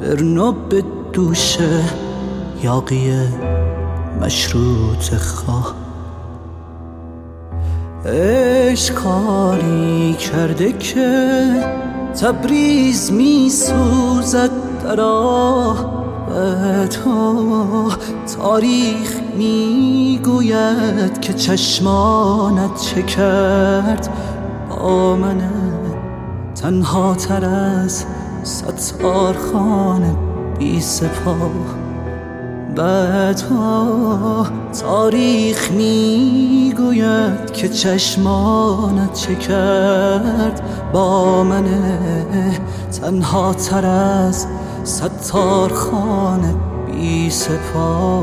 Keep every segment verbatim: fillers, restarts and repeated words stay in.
ترنا به دوش یاقی مشروط خواه. عشق کاری کرده که تبریز می سوزد در آهتها. تاریخ می گوید که چشمانت چه کرد با منه، تنها تر از ستارخانه بی سپاه. بعدها تاریخ می گوید که چشمانت چه کرد با منه، تنها تر از ستارخانه بی سپاه.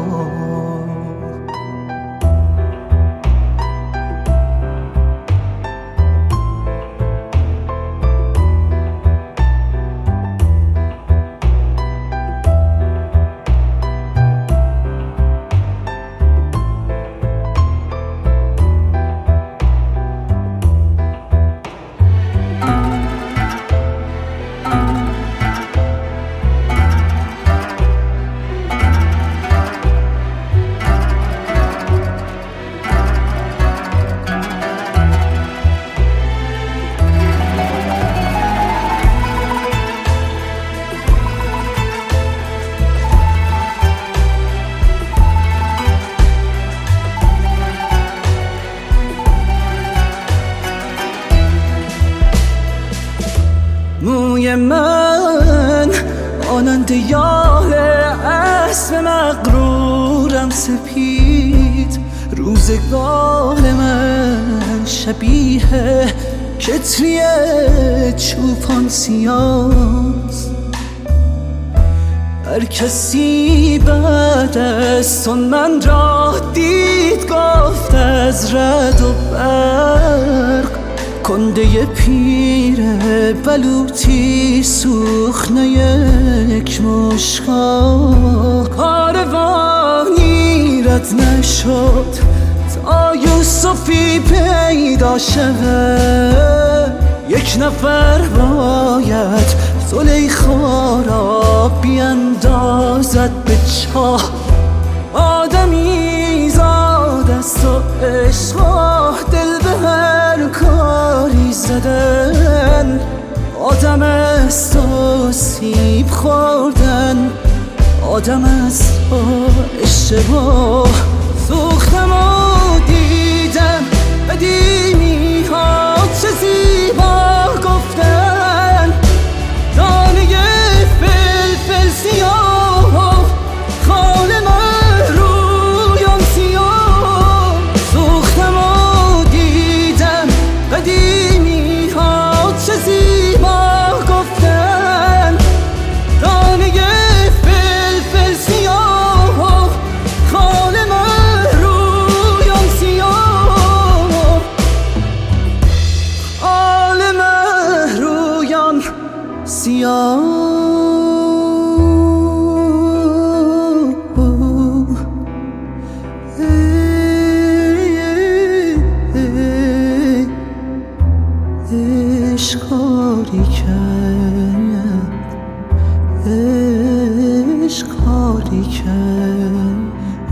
موی من آنند یال اسب مغرورم سپید، روزگار من شبیه کتری چوپان سیاست. هر کسی بعد از آن من را دید گفت از رعد و برق، کنده پیر بلوطی سوخنه یک مشکا. کاروانی رد نشد تا یوسفی پیدا شود، یک نفر باید زلیخا را بیندازد به چاه. آدمی زاد است و عشق دل به هر کاری زدن، آدم است و سیب خوردن، آدم است و اشتباه. سوختم و دیدم قدیمی ها چه زیبا گفتن، دانه فلفل سیاه خال من رویان سیاه. سوختم و دیدم قدیمی ها چه زیبا گفتن، دانه فلفل سیاه خال من رویان سیاه. خال من رویان سیاه. عشق کاری کرد، عشق کاری کرد،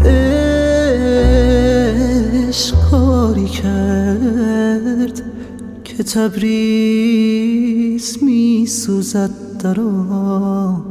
عشق کاری کرد که تبریز می سوزد در آه.